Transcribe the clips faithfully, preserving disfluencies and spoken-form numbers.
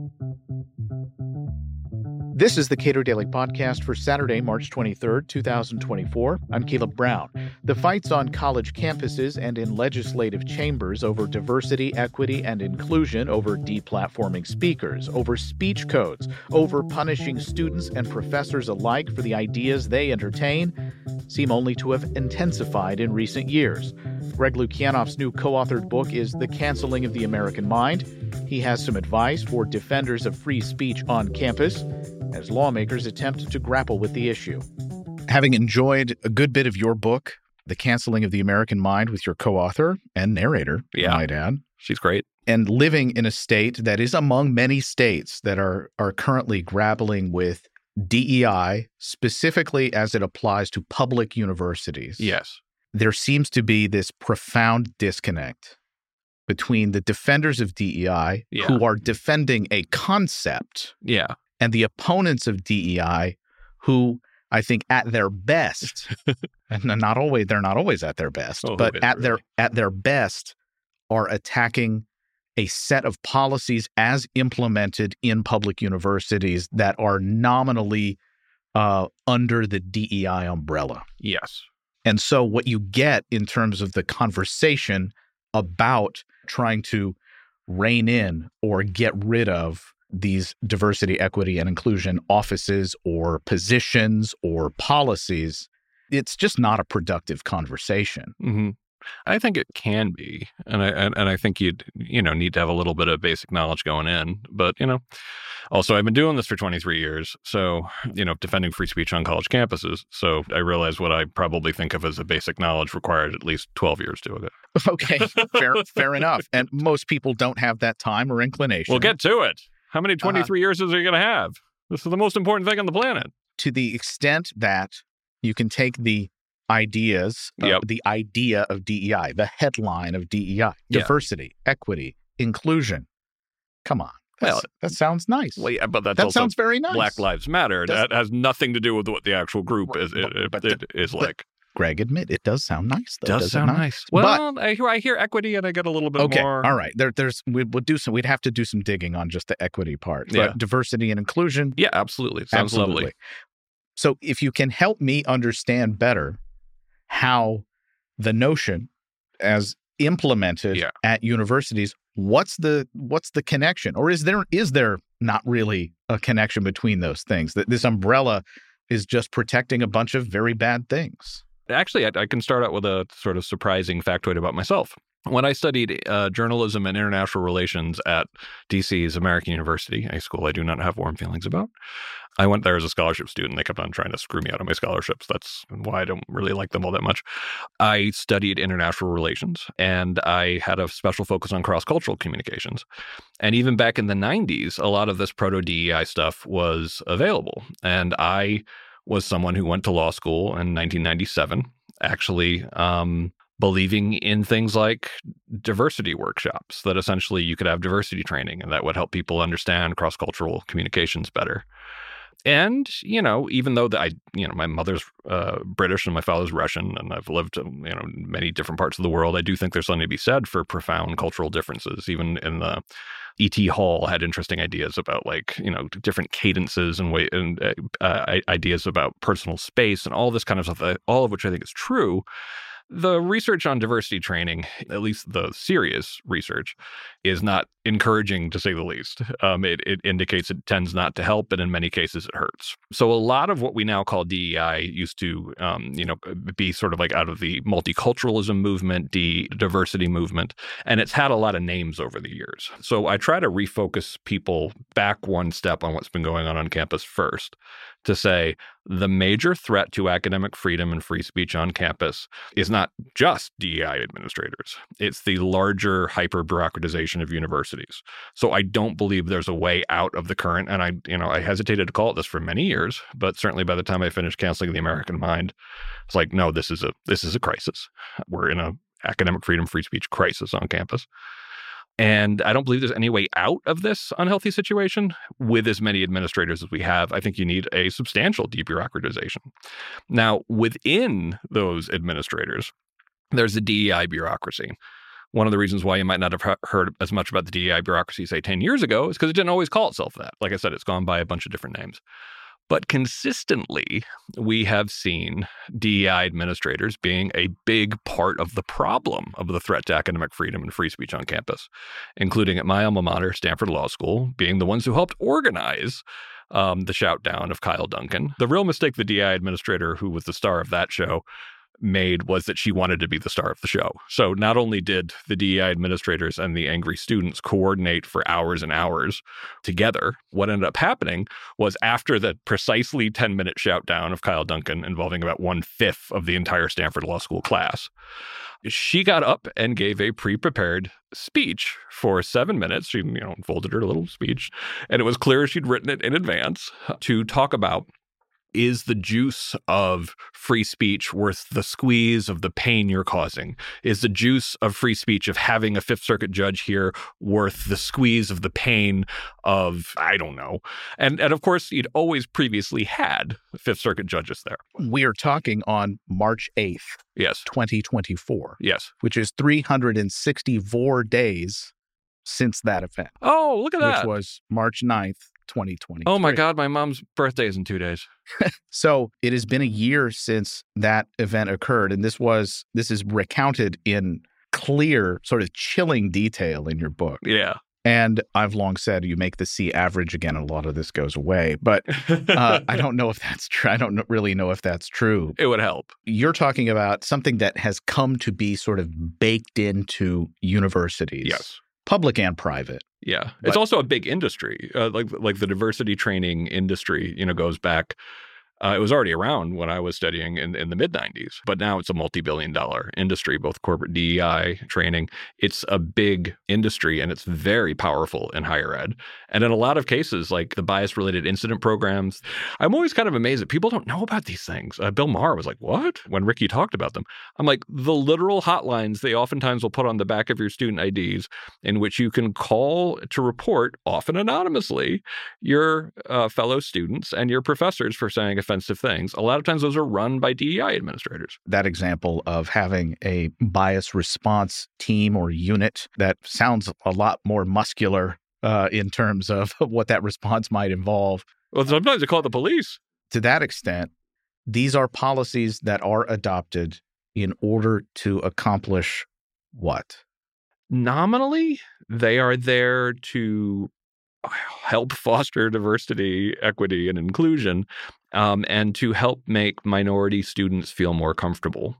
This is the Cato Daily Podcast for Saturday, March twenty-third, twenty twenty-four. I'm Caleb Brown. The fights on college campuses and in legislative chambers over diversity, equity, and inclusion, over deplatforming speakers, over speech codes, over punishing students and professors alike for the ideas they entertain, seem only to have intensified in recent years. Greg Lukianoff's new co-authored book is The Canceling of the American Mind. He has some advice for defenders of free speech on campus as lawmakers attempt to grapple with the issue. Having enjoyed a good bit of your book, The Canceling of the American Mind, with your co-author and narrator, yeah. I might add. She's great. And living in a state that is among many states that are are currently grappling with D E I, specifically as it applies to public universities. Yes. There seems to be this profound disconnect between the defenders of D E I, yeah. who are defending a concept, yeah. and the opponents of D E I, who I think at their best, and not always, they're not always at their best, oh, but at really? their at their best are attacking a set of policies as implemented in public universities that are nominally uh, under the D E I umbrella. Yes. And so what you get in terms of the conversation about trying to rein in or get rid of these diversity, equity, and inclusion offices or positions or policies, it's just not a productive conversation. Mm-hmm. I think it can be, and I and, and I think you'd you know need to have a little bit of basic knowledge going in. But you know, also I've been doing this for twenty-three years, so you know, defending free speech on college campuses. So I realize what I probably think of as a basic knowledge required at least twelve years to it. Okay, fair fair enough. And most people don't have that time or inclination. Well, get to it. How many twenty-three uh, years is it going to have? This is the most important thing on the planet. To the extent that you can take the ideas, uh, yep. the idea of D E I, the headline of D E I, yeah. diversity, equity, inclusion. Come on. Well, that sounds nice. Well, yeah, but that's that also sounds very nice. Black Lives Matter. Does, that has nothing to do with what the actual group is, but, it, but it, the, it is but, like. Greg, admit it does sound nice, though. Does, does sound it not? nice. Well, but, I hear I hear equity, and I get a little bit okay, more. All right. There, there's we we'll do some. We'd have to do some digging on just the equity part. But yeah. diversity and inclusion. Yeah, absolutely. Sounds absolutely. lovely. So, if you can help me understand better how the notion, as implemented yeah. at universities, what's the what's the connection, or is there is there not really a connection between those things? That this umbrella is just protecting a bunch of very bad things. Actually, I, I can start out with a sort of surprising factoid about myself. When I studied uh, journalism and international relations at D C's American University, a school I do not have warm feelings about, I went there as a scholarship student. They kept on trying to screw me out of my scholarships. That's why I don't really like them all that much. I studied international relations, and I had a special focus on cross-cultural communications. And even back in the nineties, a lot of this proto-D E I stuff was available. And I was someone who went to law school in nineteen ninety-seven, actually um, believing in things like diversity workshops, that essentially you could have diversity training and that would help people understand cross-cultural communications better. And, you know, even though the, I, you know, my mother's uh, British and my father's Russian, and I've lived, you know, in many different parts of the world, I do think there's something to be said for profound cultural differences. Even in the E T Hall had interesting ideas about, like, you know, different cadences and way and uh, ideas about personal space and all this kind of stuff, all of which I think is true. The research on diversity training, at least the serious research, is not encouraging, to say the least. Um, it, it indicates it tends not to help, and in many cases it hurts. So a lot of what we now call D E I used to, um, you know, be sort of like out of the multiculturalism movement, the diversity movement, and it's had a lot of names over the years. So I try to refocus people back one step on what's been going on on campus first, to say the major threat to academic freedom and free speech on campus is not just D E I administrators. It's the larger hyper-bureaucratization of universities. So I don't believe there's a way out of the current, and I, you know, I hesitated to call it this for many years, but certainly by the time I finished Canceling the American Mind, it's like, no, this is a this is a crisis. We're in a academic freedom, free speech crisis on campus. And I don't believe there's any way out of this unhealthy situation with as many administrators as we have. I think you need a substantial debureaucratization. Now, within those administrators, there's the D E I bureaucracy, One of the reasons why you might not have he- heard as much about the D E I bureaucracy, say, ten years ago is because it didn't always call itself that. Like I said, it's gone by a bunch of different names. But consistently, we have seen D E I administrators being a big part of the problem of the threat to academic freedom and free speech on campus, including at my alma mater, Stanford Law School, being the ones who helped organize um, the shout down of Kyle Duncan. The real mistake the D E I administrator, who was the star of that show, made was that she wanted to be the star of the show. So not only did the D E I administrators and the angry students coordinate for hours and hours together, what ended up happening was after the precisely ten-minute shout down of Kyle Duncan involving about one-fifth of the entire Stanford Law School class, she got up and gave a pre-prepared speech for seven minutes. She, you know, folded her little speech, and it was clear she'd written it in advance to talk about, is the juice of free speech worth the squeeze of the pain you're causing? Is the juice of free speech of having a Fifth Circuit judge here worth the squeeze of the pain of, I don't know. And, and of course, you'd always previously had Fifth Circuit judges there. We're talking on March eighth, Yes. twenty twenty-four, Yes. which is three hundred sixty-four days since that event, Oh, look at that. which was March ninth, twenty twenty. Oh, my God. My mom's birthday is in two days. So it has been a year since that event occurred. And this was, this is recounted in clear, sort of chilling detail in your book. Yeah. And I've long said you make the C average again, a lot of this goes away. But uh, I don't know if that's true. I don't know, really know if that's true. It would help. You're talking about something that has come to be sort of baked into universities. Yes. Public and private. Yeah. But- It's also a big industry. Uh, like like the diversity training industry, you know, goes back. Uh, it was already around when I was studying in, in the mid nineties, but now it's a multi-billion dollar industry, both corporate D E I training. It's a big industry and it's very powerful in higher ed. And in a lot of cases, like the bias-related incident programs, I'm always kind of amazed that people don't know about these things. Uh, Bill Maher was like, what? When Ricky talked about them. I'm like, the literal hotlines they oftentimes will put on the back of your student I Ds in which you can call to report, often anonymously, your uh, fellow students and your professors for saying offensive things. A lot of times those are run by D E I administrators. That example of having a bias response team or unit that sounds a lot more muscular uh, in terms of what that response might involve. Well, sometimes they call it the police. To that extent, these are policies that are adopted in order to accomplish what? Nominally, they are there to help foster diversity, equity, and inclusion, um, and to help make minority students feel more comfortable.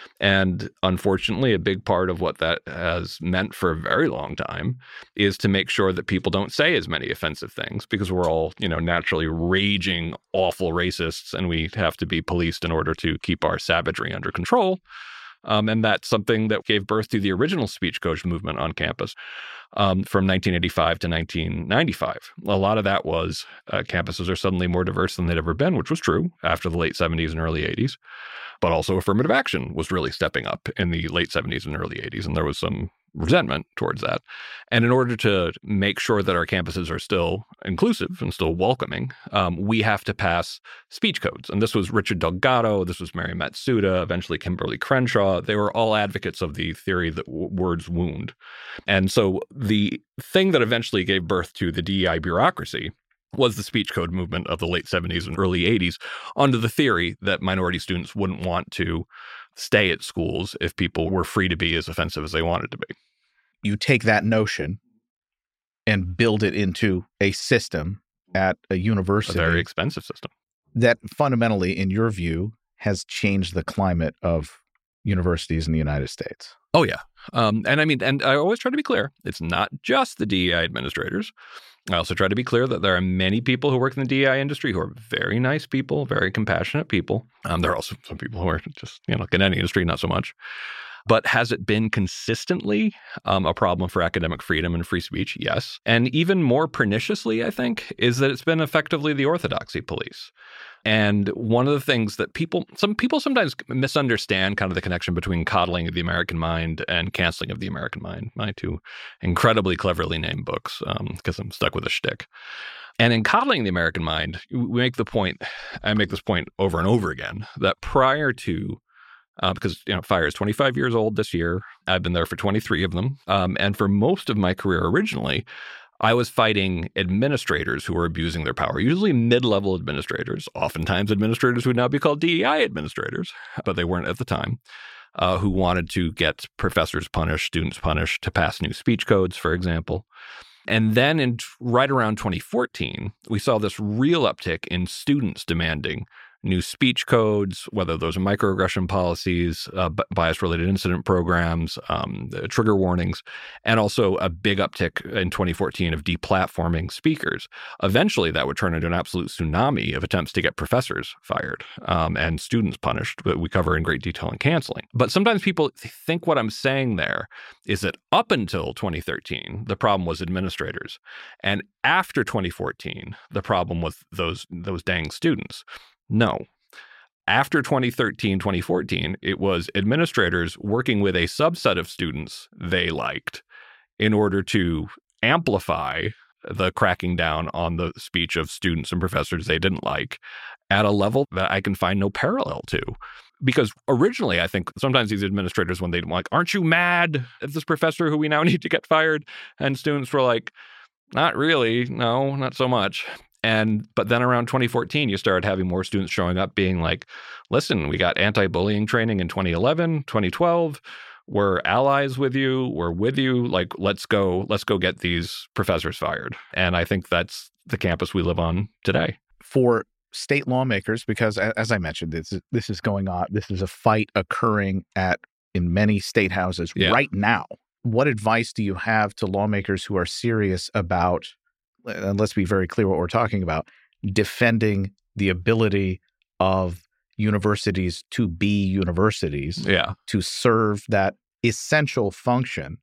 And unfortunately, a big part of what that has meant for a very long time is to make sure that people don't say as many offensive things, because we're all, you know, naturally raging, awful racists, and we have to be policed in order to keep our savagery under control. Um, and that's something that gave birth to the original speech coach movement on campus um, from nineteen eighty-five to nineteen ninety-five. A lot of that was uh, campuses are suddenly more diverse than they'd ever been, which was true after the late seventies and early eighties. But also affirmative action was really stepping up in the late seventies and early eighties, and there was some resentment towards that. And in order to make sure that our campuses are still inclusive and still welcoming, um, we have to pass speech codes. And this was Richard Delgado, this was Mary Matsuda, eventually Kimberly Crenshaw. They were all advocates of the theory that w- words wound. And so the thing that eventually gave birth to the D E I bureaucracy was the speech code movement of the late seventies and early eighties, under the theory that minority students wouldn't want to stay at schools if people were free to be as offensive as they wanted to be. You take that notion and build it into a system at a university. A very expensive system. That fundamentally, in your view, has changed the climate of universities in the United States. Oh, yeah. Um, and I mean, and I always try to be clear, it's not just the D E I administrators. I also try to be clear that there are many people who work in the D E I industry who are very nice people, very compassionate people. Um, there are also some people who are just, you know, like in any industry, not so much. But has it been consistently um, a problem for academic freedom and free speech? Yes. And even more perniciously, I think, is that it's been effectively the orthodoxy police. And one of the things that people, some people sometimes misunderstand kind of the connection between coddling of the American mind and canceling of the American mind, my two incredibly cleverly named books, because um, I'm stuck with a shtick. And in coddling the American mind, we make the point, I make this point over and over again, that prior to uh, because, you know, fire is twenty-five years old this year. I've been there for twenty-three of them. Um, and for most of my career originally, I was fighting administrators who were abusing their power, usually mid-level administrators, oftentimes administrators who would now be called D E I administrators, but they weren't at the time, uh, who wanted to get professors punished, students punished, to pass new speech codes, for example. And then in right around twenty fourteen, we saw this real uptick in students demanding new speech codes, whether those are microaggression policies, uh, bias-related incident programs, um, trigger warnings, and also a big uptick in twenty fourteen of deplatforming speakers. Eventually, that would turn into an absolute tsunami of attempts to get professors fired um, and students punished, that we cover in great detail in Canceling. But sometimes people think what I'm saying there is that up until twenty thirteen, the problem was administrators. And after twenty fourteen, the problem was those, those dang students. No. After twenty thirteen, twenty fourteen, it was administrators working with a subset of students they liked in order to amplify the cracking down on the speech of students and professors they didn't like at a level that I can find no parallel to. Because originally, I think sometimes these administrators, when they'd like, aren't you mad at this professor who we now need to get fired? And students were like, not really. No, not so much. And but then around twenty fourteen, you started having more students showing up being like, listen, we got anti-bullying training in twenty eleven, twenty twelve. We're allies with you. We're with you. Like, let's go, let's go get these professors fired. And I think that's the campus we live on today. For state lawmakers, because as I mentioned, this is, this is going on, this is a fight occurring at in many state houses yeah. right now. What advice do you have to lawmakers who are serious about, and let's be very clear what we're talking about, defending the ability of universities to be universities, yeah. to serve that essential function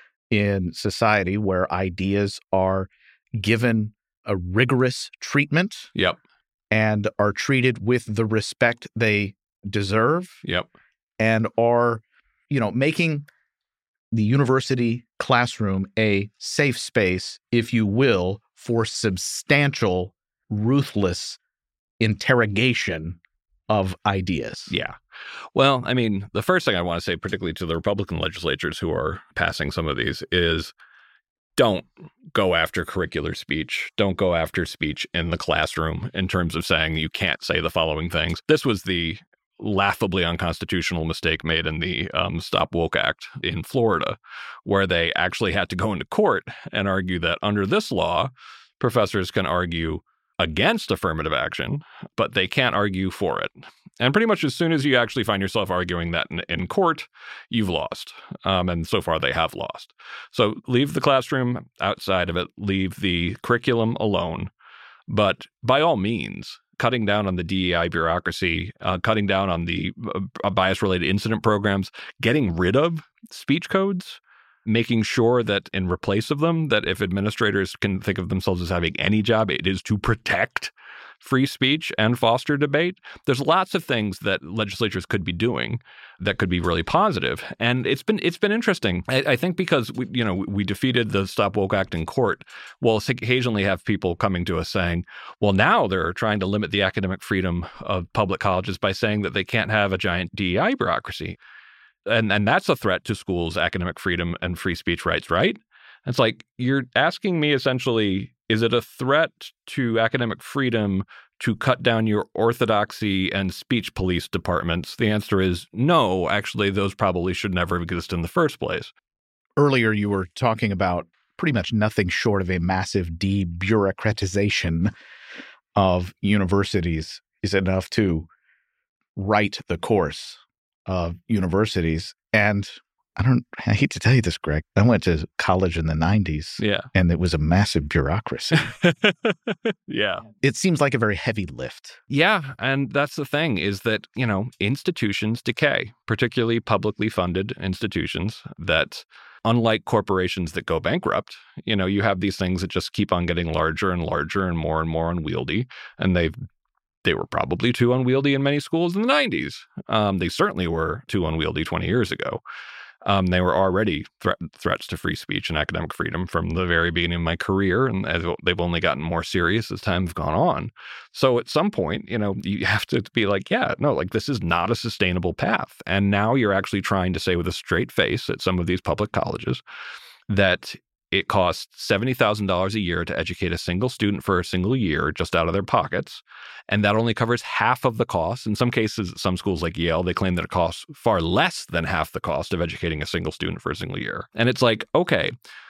in society where ideas are given a rigorous treatment yep. and are treated with the respect they deserve yep. and are, you know, making the university classroom a safe space, if you will, for substantial, ruthless interrogation of ideas. Yeah. Well, I mean, the first thing I want to say, particularly to the Republican legislatures who are passing some of these, is don't go after curricular speech. Don't go after speech in the classroom in terms of saying you can't say the following things. This was the laughably unconstitutional mistake made in the um, Stop Woke Act in Florida, where they actually had to go into court and argue that under this law, professors can argue against affirmative action, but they can't argue for it. And pretty much as soon as you actually find yourself arguing that in, in court, you've lost. Um, and so far they have lost. So leave the classroom outside of it, leave the curriculum alone. But by all means, cutting down on the D E I bureaucracy, uh, cutting down on the uh, bias-related incident programs, getting rid of speech codes, making sure that in replace of them, that if administrators can think of themselves as having any job, it is to protect free speech and foster debate. There's lots of things that legislatures could be doing that could be really positive. And it's been it's been interesting. I, I think because we, you know, we defeated the Stop Woke Act in court, we'll occasionally have people coming to us saying, well, now they're trying to limit the academic freedom of public colleges by saying that they can't have a giant D E I bureaucracy. And and that's a threat to schools' academic freedom and free speech rights, right? It's like, you're asking me essentially, is it a threat to academic freedom to cut down your orthodoxy and speech police departments? The answer is no. Actually, those probably should never exist in the first place. Earlier, you were talking about pretty much nothing short of a massive debureaucratization of universities is enough to right the course of universities. And I don't, I hate to tell you this, Greg, I went to college in the nineties. Yeah. And it was a massive bureaucracy. Yeah. It seems like a very heavy lift. Yeah. And that's the thing, is that, you know, institutions decay, particularly publicly funded institutions that, unlike corporations that go bankrupt, you know, you have these things that just keep on getting larger and larger and more and more unwieldy. And they've They were probably too unwieldy in many schools in the nineties. Um, they certainly were too unwieldy twenty years ago. Um, they were already threat- threats to free speech and academic freedom from the very beginning of my career, and as they've only gotten more serious as time's gone on. So at some point, you know, you have to be like, yeah, no, like this is not a sustainable path. And now you're actually trying to say with a straight face at some of these public colleges that it costs seventy thousand dollars a year to educate a single student for a single year just out of their pockets. And that only covers half of the cost. In some cases, some schools like Yale, they claim that it costs far less than half the cost of educating a single student for a single year. And it's like, okay,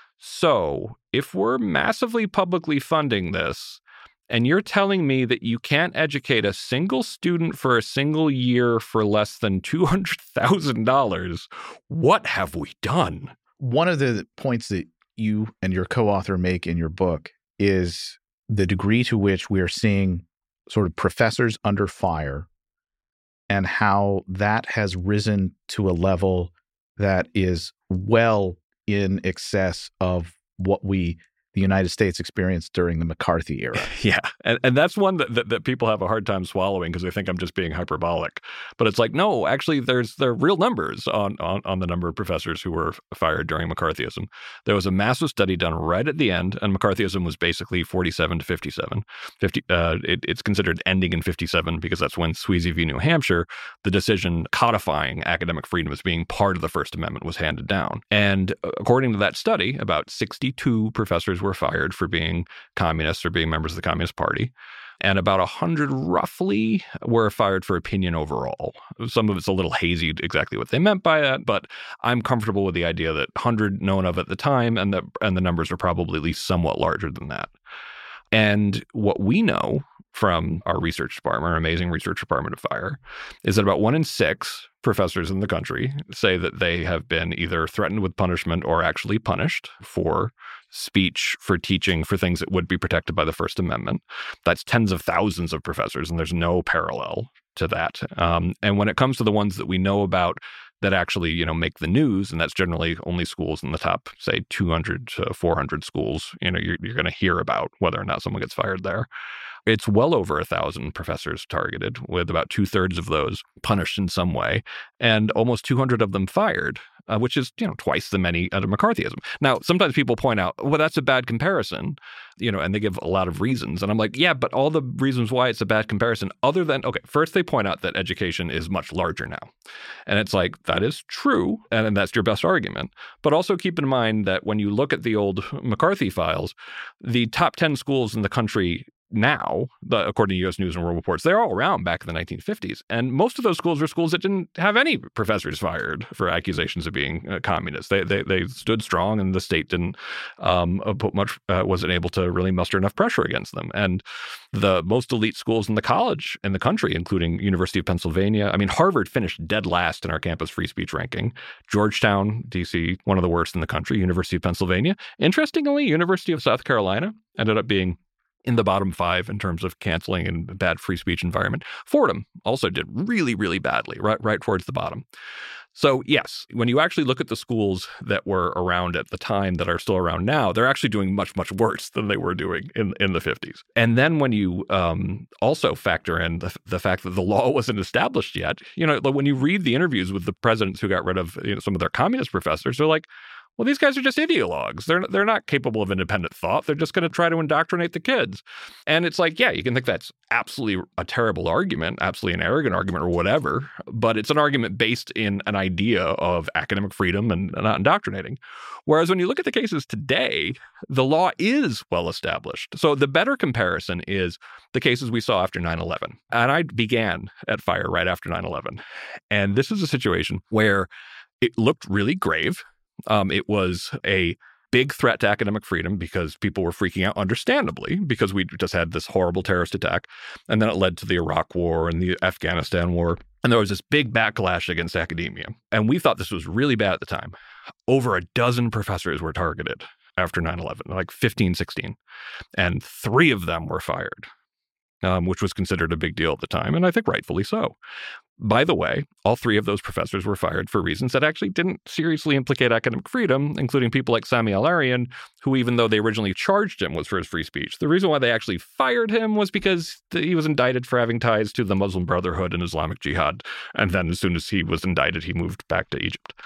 so if we're massively publicly funding this, and you're telling me that you can't educate a single student for a single year for less than two hundred thousand dollars, what have we done? One of the points that you and your co-author make in your book is the degree to which we are seeing sort of professors under fire and how that has risen to a level that is well in excess of what we, the United States, experienced during the McCarthy era. Yeah. And, and that's one that, that, that people have a hard time swallowing because they think I'm just being hyperbolic. But it's like, no, actually, there's there are real numbers on, on, on the number of professors who were fired during McCarthyism. There was a massive study done right at the end, and McCarthyism was basically forty-seven to fifty-seven. fifty, uh, it, it's considered ending in fifty-seven because that's when Sweezy v. New Hampshire, the decision codifying academic freedom as being part of the First Amendment, was handed down. And according to that study, about sixty-two professors were fired for being communists or being members of the Communist Party. And about one hundred roughly were fired for opinion overall. Some of it's a little hazy exactly what they meant by that, but I'm comfortable with the idea that one hundred known of at the time, and the, and the numbers are probably at least somewhat larger than that. And what we know from our research department, our amazing research department at FIRE, is that about one in six professors in the country say that they have been either threatened with punishment or actually punished for speech, for teaching, for things that would be protected by the First Amendment. That's tens of thousands of professors, and there's no parallel to that. Um, and when it comes to the ones that we know about that actually, you know, make the news, and that's generally only schools in the top, say, two hundred to four hundred schools, you know, you're, you're going to hear about whether or not someone gets fired there. It's well over a thousand professors targeted, with about two thirds of those punished in some way, and almost two hundred of them fired, uh, which is, you know, twice the many under McCarthyism. Now, sometimes people point out, well, that's a bad comparison, you know, and they give a lot of reasons. And I'm like, yeah, but all the reasons why it's a bad comparison, other than, okay, first they point out that education is much larger now. And it's like, that is true, and, and that's your best argument. But also keep in mind that when you look at the old McCarthy files, the top ten schools in the country now, the, according to U S News and World Reports, they're all around back in the nineteen fifties. And most of those schools were schools that didn't have any professors fired for accusations of being uh, communists. They, they they stood strong, and the state didn't um, put much, uh, wasn't able to really muster enough pressure against them. And the most elite schools in the college in the country, including University of Pennsylvania, I mean, Harvard finished dead last in our campus free speech ranking. Georgetown, D C, one of the worst in the country. University of Pennsylvania. Interestingly, University of South Carolina ended up being in the bottom five in terms of canceling and bad free speech environment. Fordham also did really, really badly, right, right towards the bottom. So yes, when you actually look at the schools that were around at the time that are still around now, they're actually doing much, much worse than they were doing in, in the fifties. And then when you um, also factor in the, the fact that the law wasn't established yet, you know, when you read the interviews with the presidents who got rid of, you know, some of their communist professors, they're like, well, these guys are just ideologues. They're they're not capable of independent thought. They're just going to try to indoctrinate the kids. And it's like, yeah, you can think that's absolutely a terrible argument, absolutely an arrogant argument or whatever, but it's an argument based in an idea of academic freedom and not indoctrinating. Whereas when you look at the cases today, the law is well established. So the better comparison is the cases we saw after nine eleven. And I began at FIRE right after nine eleven. And this is a situation where it looked really grave. Um, it was a big threat to academic freedom because people were freaking out, understandably, because we just had this horrible terrorist attack. And then it led to the Iraq War and the Afghanistan War. And there was this big backlash against academia. And we thought this was really bad at the time. Over a dozen professors were targeted after nine eleven, like fifteen, sixteen. And three of them were fired, um, which was considered a big deal at the time. And I think rightfully so. By the way, all three of those professors were fired for reasons that actually didn't seriously implicate academic freedom, including people like Sami Al-Arian, who, even though they originally charged him, was for his free speech. The reason why they actually fired him was because he was indicted for having ties to the Muslim Brotherhood and Islamic Jihad. And then as soon as he was indicted, he moved back to Egypt.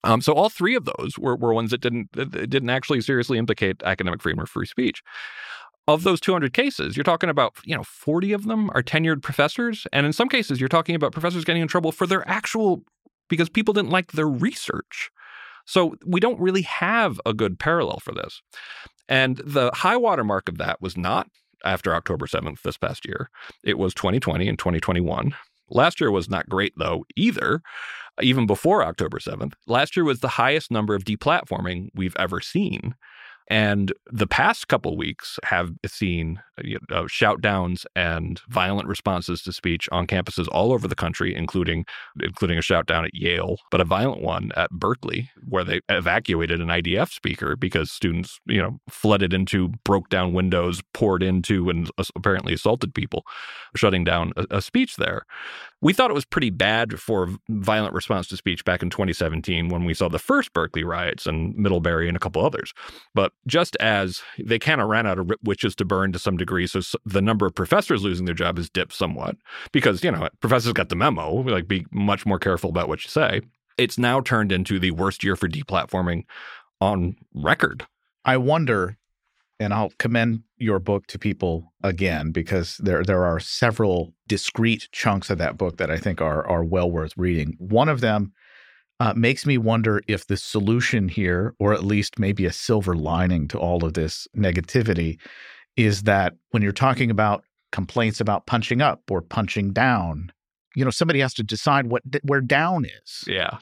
Um, so all three of those were, were ones that didn't that didn't actually seriously implicate academic freedom or free speech. Of those two hundred cases, you're talking about, you know, forty of them are tenured professors. And in some cases, you're talking about professors getting in trouble for their actual, because people didn't like their research. So we don't really have a good parallel for this. And the high water mark of that was not after October seventh this past year. It was twenty twenty and twenty twenty-one. Last year was not great, though, either, even before October seventh. Last year was the highest number of deplatforming we've ever seen. And the past couple weeks have seen you know, uh, shout downs and violent responses to speech on campuses all over the country, including including a shout down at Yale, but a violent one at Berkeley, where they evacuated an I D F speaker because students, you know, flooded into, broke down windows, poured into, and apparently assaulted people, shutting down a, a speech there. We thought it was pretty bad for violent response to speech back in twenty seventeen when we saw the first Berkeley riots and Middlebury and a couple others. But just as they kind of ran out of witches to burn to some degree, so the number of professors losing their job has dipped somewhat because, you know, professors got the memo, like be much more careful about what you say. It's now turned into the worst year for deplatforming on record. I wonder, and I'll commend your book to people again, because there there are several discrete chunks of that book that I think are are well worth reading. One of them uh, makes me wonder if the solution here, or at least maybe a silver lining to all of this negativity, is that when you're talking about complaints about punching up or punching down, you know, somebody has to decide what where down is. Yeah.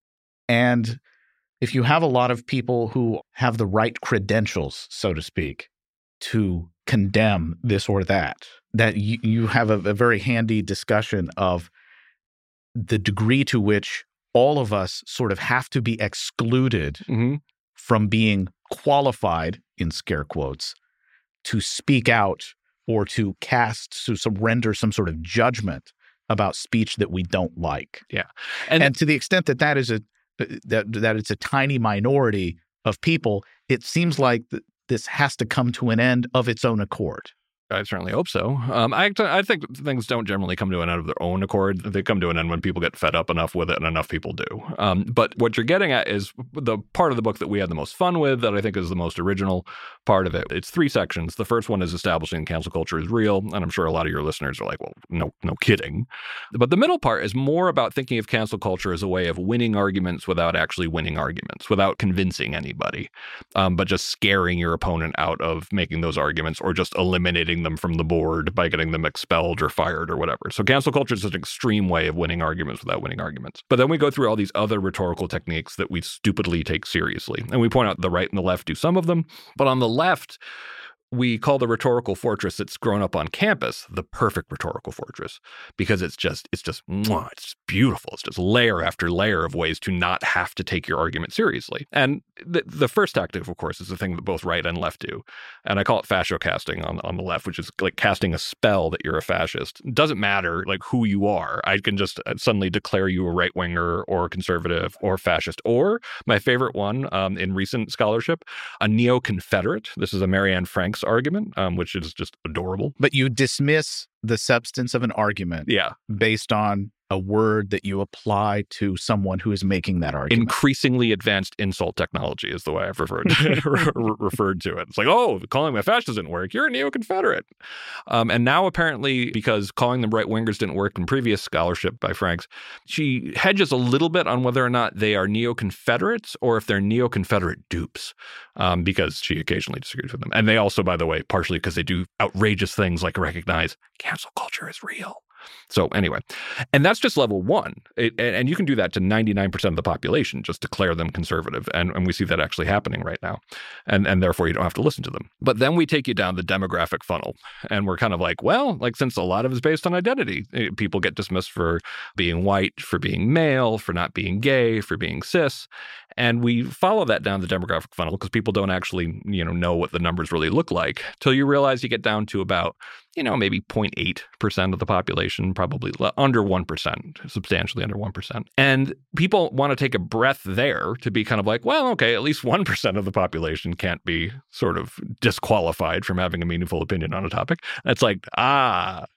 And if you have a lot of people who have the right credentials, so to speak, to condemn this or that, that you, you have a, a very handy discussion of the degree to which all of us sort of have to be excluded mm-hmm. from being qualified, in scare quotes, to speak out or to cast, to some, render some sort of judgment about speech that we don't like. Yeah. And, And, and to the extent that that is a that that it's a tiny minority of people, it seems like th- this has to come to an end of its own accord. I certainly hope so. Um, I, I think things don't generally come to an end of their own accord. They come to an end when people get fed up enough with it, and enough people do. Um, but what you're getting at is the part of the book that we had the most fun with, that I think is the most original part of it. It's three sections. The first one is establishing cancel culture is real, and I'm sure a lot of your listeners are like, well, no, no kidding. But the middle part is more about thinking of cancel culture as a way of winning arguments without actually winning arguments, without convincing anybody, um, but just scaring your opponent out of making those arguments, or just eliminating them from the board by getting them expelled or fired or whatever. So cancel culture is an extreme way of winning arguments without winning arguments. But then we go through all these other rhetorical techniques that we stupidly take seriously. And we point out the right and the left do some of them. But on the left, we call the rhetorical fortress that's grown up on campus the perfect rhetorical fortress, because it's just, it's just, mwah, it's beautiful. It's just layer after layer of ways to not have to take your argument seriously. And the, the first tactic, of course, is the thing that both right and left do. And I call it fascio-casting on, on the left, which is like casting a spell that you're a fascist. It doesn't matter like who you are. I can just suddenly declare you a right-winger or conservative or fascist. Or my favorite one um, in recent scholarship, a neo-Confederate. This is a Marianne Franks argument, um, which is just adorable. But you dismiss the substance of an argument yeah. based on a word that you apply to someone who is making that argument. Increasingly advanced insult technology is the way I've referred to, referred to it. It's like, oh, calling them a fascist didn't work. You're a neo-Confederate. Um, and now apparently, because calling them right-wingers didn't work in previous scholarship by Franks, she hedges a little bit on whether or not they are neo-Confederates or if they're neo-Confederate dupes, um, because she occasionally disagrees with them. And they also, by the way, partially because they do outrageous things like recognize cancel culture is real. So anyway, and that's just level one. It, and you can do that to ninety-nine percent of the population, just declare them conservative. And, and we see that actually happening right now. And, and therefore, you don't have to listen to them. But then we take you down the demographic funnel. And we're kind of like, well, like since a lot of it is based on identity, people get dismissed for being white, for being male, for not being gay, for being cis. And we follow that down the demographic funnel because people don't actually, you know, know what the numbers really look like till you realize you get down to about, you know, maybe zero point eight percent of the population, probably under one percent, substantially under one percent. And people want to take a breath there to be kind of like, well, okay, at least one percent of the population can't be sort of disqualified from having a meaningful opinion on a topic. That's like, ah,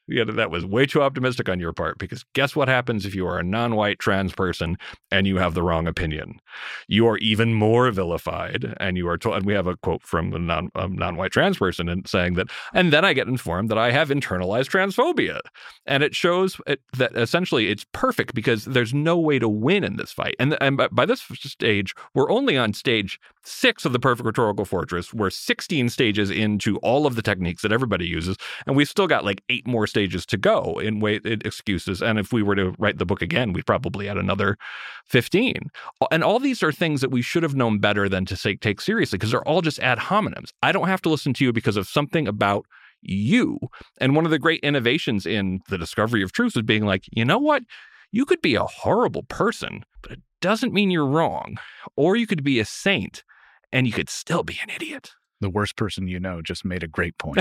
Yeah, that was way too optimistic on your part, because guess what happens if you are a non-white trans person and you have the wrong opinion? You are even more vilified, and you are told, and we have a quote from a non, a non-white trans person and saying that, and then I get informed that I have internalized transphobia. And it shows it, that essentially it's perfect because there's no way to win in this fight. And, and by this stage, we're only on stage six of the Perfect Rhetorical Fortress. We're sixteen stages into all of the techniques that everybody uses, and we've still got like eight more stages to go in way in excuses. And if we were to write the book again, we'd probably add another fifteen. And all these are things that we should have known better than to say, take seriously, because they're all just ad hominems. I don't have to listen to you because of something about you. And one of the great innovations in the discovery of truth is being like, you know what? You could be a horrible person, but it doesn't mean you're wrong. Or you could be a saint and you could still be an idiot. The worst person you know just made a great point.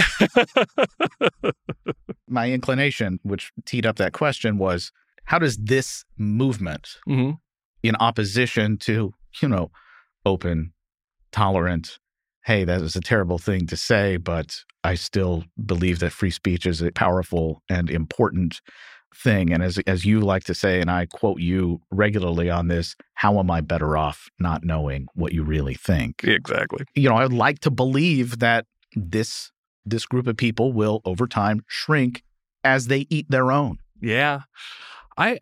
My inclination, which teed up that question, was how does this movement, mm-hmm. in opposition to, you know, open, tolerant, hey, that is a terrible thing to say, but I still believe that free speech is a powerful and important thing. And as as you like to say, and I quote you regularly on this, how am I better off not knowing what you really think? Exactly. You know, I'd like to believe that this this group of people will, over time, shrink as they eat their own. Yeah. I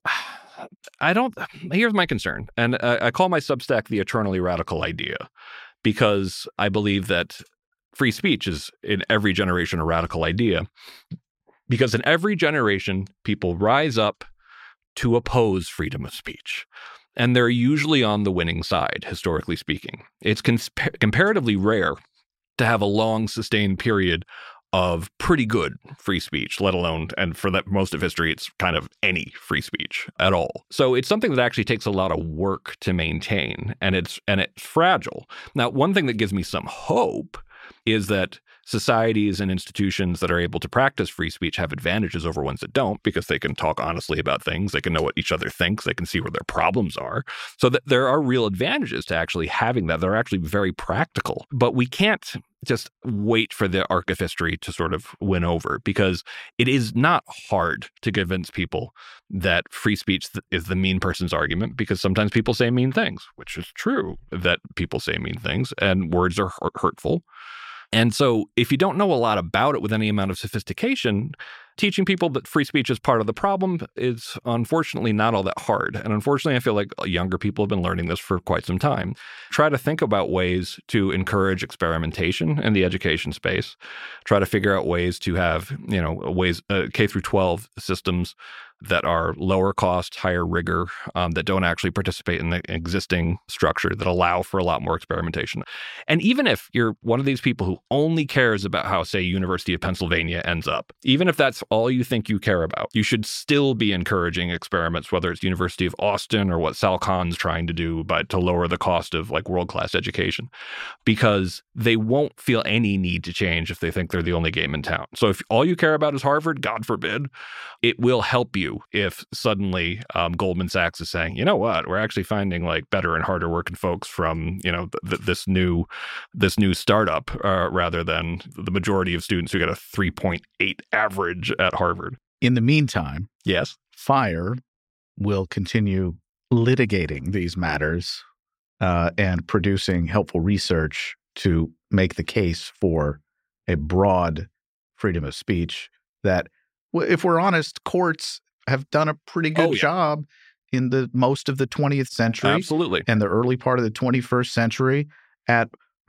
I don't, here's my concern. And I, I call my Substack the eternally radical idea, because I believe that free speech is in every generation a radical idea. Because in every generation, people rise up to oppose freedom of speech. And they're usually on the winning side, historically speaking. It's consp- comparatively rare to have a long, sustained period of pretty good free speech, let alone, and for that most of history, it's kind of any free speech at all. So it's something that actually takes a lot of work to maintain, and it's and it's fragile. Now, one thing that gives me some hope is that societies and institutions that are able to practice free speech have advantages over ones that don't, because they can talk honestly about things. They can know what each other thinks. They can see where their problems are. So that there are real advantages to actually having that. They're actually very practical. But we can't just wait for the arc of history to sort of win over, because it is not hard to convince people that free speech is the mean person's argument, because sometimes people say mean things, which is true that people say mean things and words are hurtful. And so if you don't know a lot about it with any amount of sophistication, teaching people that free speech is part of the problem is unfortunately not all that hard. And unfortunately, I feel like younger people have been learning this for quite some time. Try to think about ways to encourage experimentation in the education space. Try to figure out ways to have, you know, ways, uh, K through twelve systems that are lower cost, higher rigor, um, that don't actually participate in the existing structure, that allow for a lot more experimentation. And even if you're one of these people who only cares about how, say, University of Pennsylvania ends up, even if that's all you think you care about, you should still be encouraging experiments, whether it's University of Austin or what Sal Khan's trying to do, but to lower the cost of like world-class education, because they won't feel any need to change if they think they're the only game in town. So if all you care about is Harvard, God forbid, it will help you if suddenly um, Goldman Sachs is saying, you know what, we're actually finding like better and harder working folks from, you know, th- th- this new this new startup uh, rather than the majority of students who get a three point eight average at Harvard. In the meantime, yes, FIRE will continue litigating these matters uh, and producing helpful research to make the case for a broad freedom of speech that, if we're honest, courts have done a pretty good oh, yeah. job in the most of the twentieth century. Absolutely. And the early part of the twenty-first century at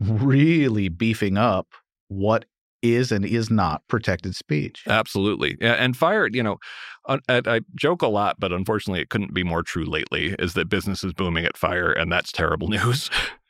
really beefing up what is and is not protected speech. Absolutely. And FIRE, you know, I, I joke a lot, but unfortunately it couldn't be more true lately, is that business is booming at FIRE, and that's terrible news.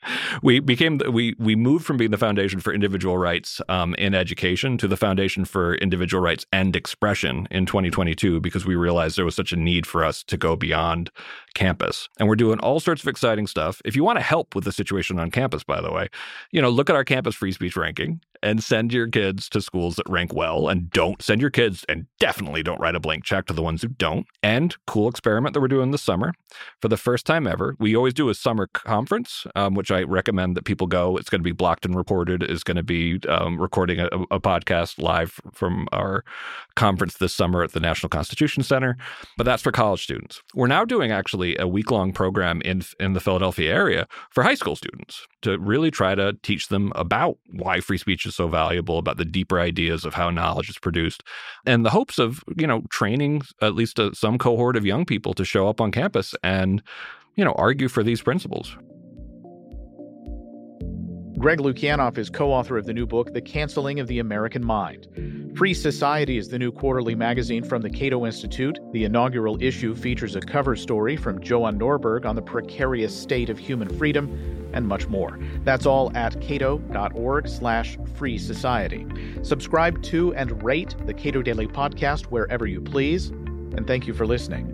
We became we we moved from being the foundation for individual rights um, in education to the foundation for individual rights and expression in twenty twenty-two, because we realized there was such a need for us to go beyond campus. And we're doing all sorts of exciting stuff. If you want to help with the situation on campus, by the way, you know, look at our campus free speech ranking and send your kids to schools that rank well, and don't send your kids, and definitely don't write a blank check to the ones who don't. And cool experiment that we're doing this summer. For the first time ever, we always do a summer conference, um, which I recommend that people go. It's going to be blocked and reported. It's going to be um, recording a, a podcast live from our conference this summer at the National Constitution Center. But that's for college students. We're now doing actually a week-long program in in the Philadelphia area for high school students to really try to teach them about why free speech is so valuable, about the deeper ideas of how knowledge is produced, and the hopes of, you know, training at least a, some cohort of young people to show up on campus and, you know, argue for these principles. Greg Lukianoff is co-author of the new book, The Canceling of the American Mind. Free Society is the new quarterly magazine from the Cato Institute. The inaugural issue features a cover story from Johan Norberg on the precarious state of human freedom and much more. That's all at cato.org slash free society. Subscribe to and rate the Cato Daily Podcast wherever you please. And thank you for listening.